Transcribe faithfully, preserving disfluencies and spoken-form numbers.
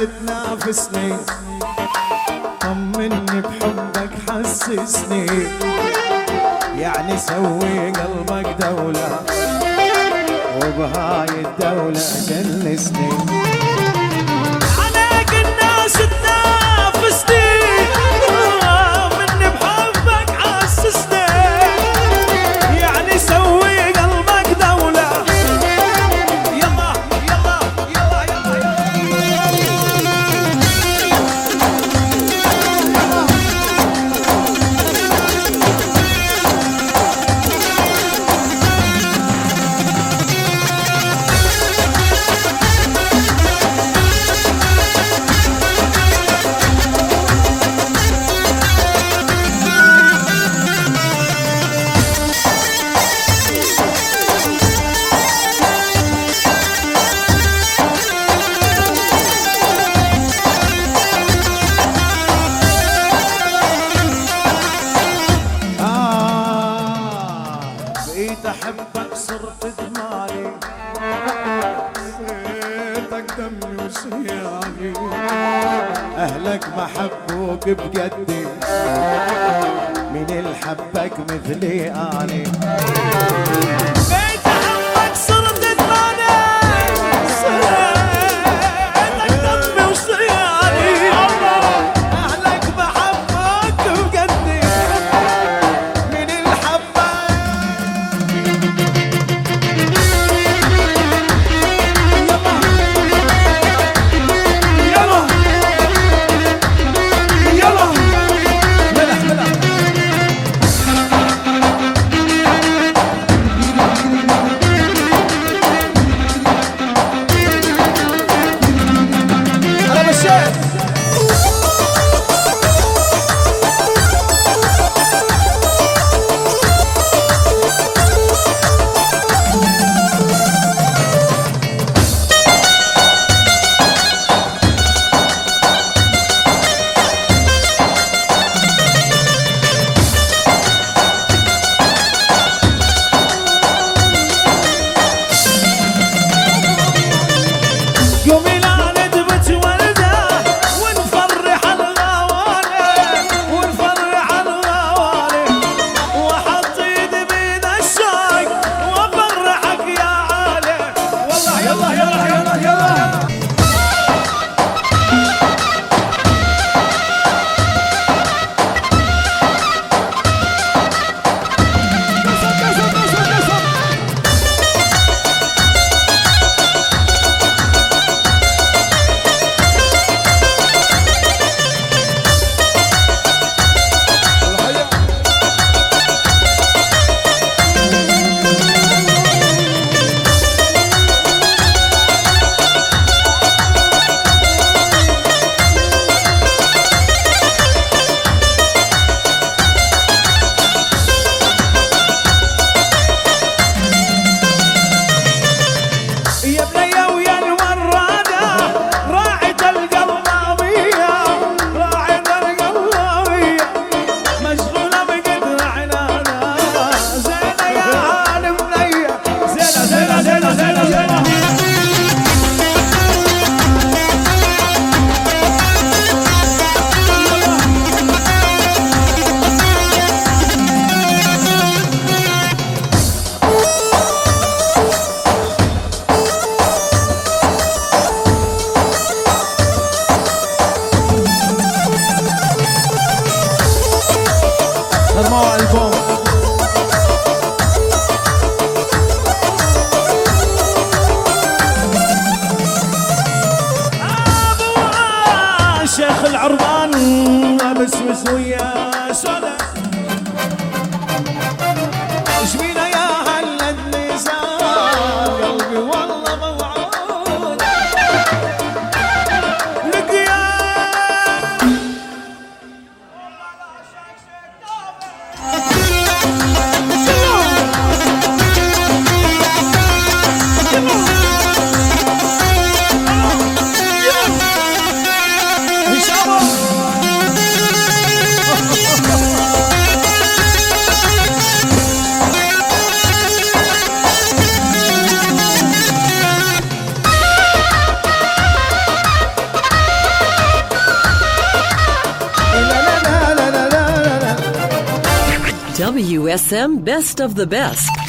تنافسني، طمني بحبك حسسني، يعني سوي قلبك دولة وبهاي الدولة جلسني. عليك الناس تنافسني، طمني بحبك حسسني، يعني سوي قلبك دولة. يلا يلا يلا يلا أحبك صرت دماري، بيتك دمي وشياني، أهلك ما حبوك بجدي، من الحبك مثلي أني. بيت أحبك صرت دماري، بيتك دمي وشياني، أهلك ما حبوك بجدي، من الحبك. W S M Best of the Best.